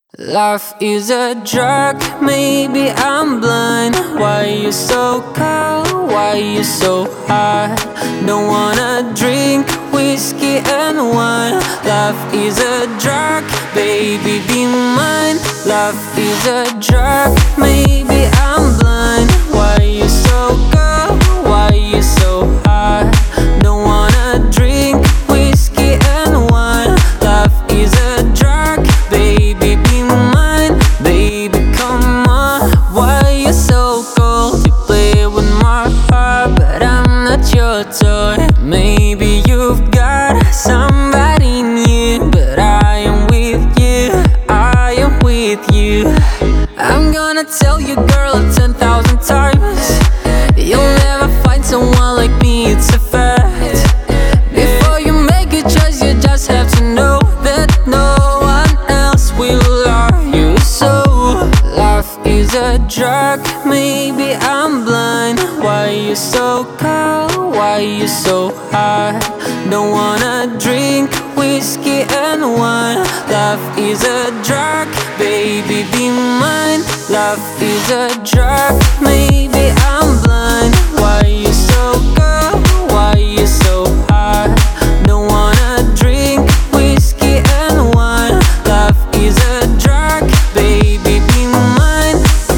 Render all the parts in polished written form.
Life is a drug, maybe I'm blind. Why you so cold? Why you so hot? Don't wanna drink whiskey and wine. Life is a drug, baby be mine. Life is a drug, maybe I'm blind. Why you so cold? Why you so hot? Don't wanna drink whiskey and wine. Life is a drug, baby be mine. Baby come on, why you so cold? You play with my heart, but I'm not your toy. Maybe you've got somebody new, but I am with you, I am with you. I'm gonna tell you, girl, 10,000 times, you'll never find someone like me, it's a fact. Before you make a choice, you just have to know that no one else will love you. So, life is a drug, maybe I'm blind. Why you so cold? Why you so hot? Don't wanna drink whiskey and wine. Life is a drug, baby be mine. Life is a drug, maybe I'm blind. Why you so cold? Why you so hot? Don't wanna drink whiskey and wine. Life is a drug, baby be mine.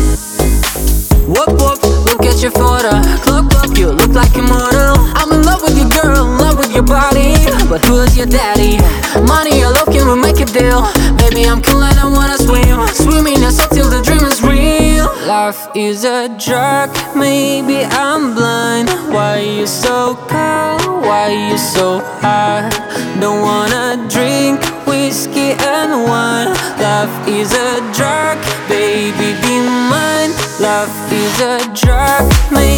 Whoop whoop, look at your photo. Look, you look like a model. I'm in love with you, girl, in love with your body. But who's your daddy? Money or love, can we make a deal? Baby, I'm cool and I wanna swim. Swimming us up till the dream is real. Life is a drug, maybe I'm blind. Why you so cold? Why you so hot? Don't wanna drink whiskey and wine. Life is a drug, baby be mine. Life is a drug, maybe